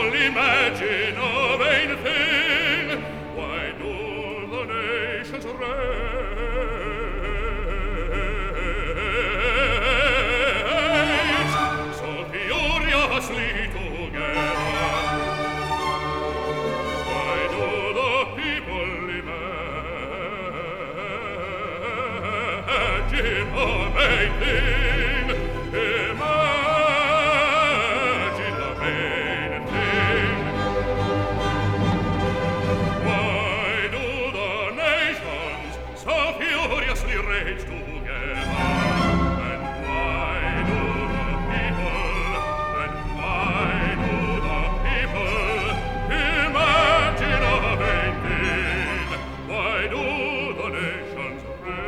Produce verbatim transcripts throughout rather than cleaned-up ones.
people imagine a vain thing? Why do the nations rage so furiously together? Why do the people imagine a vain thing? Imagine a vain thing. Why do the nations so furiously rage together? And why do the people, and why do the people imagine a vain thing? Why do the nations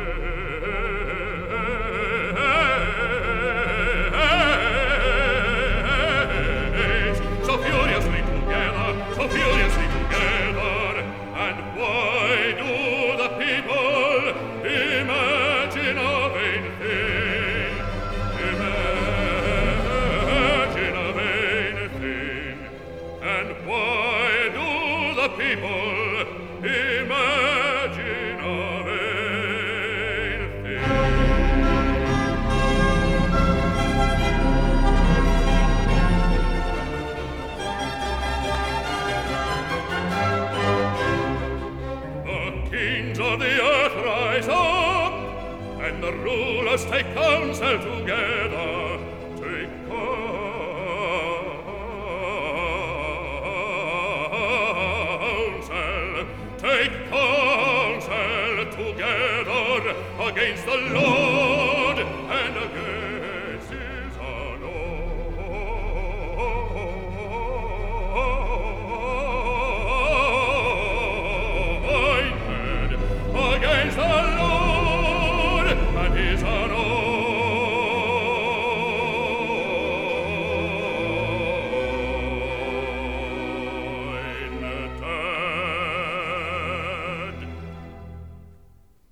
rage so furiously together, so furiously together? And why do the people imagine a vain thing? Imagine a vain thing. And why do the people imagine a vain thing? The kings of the earth rise up, and the rulers take counsel together.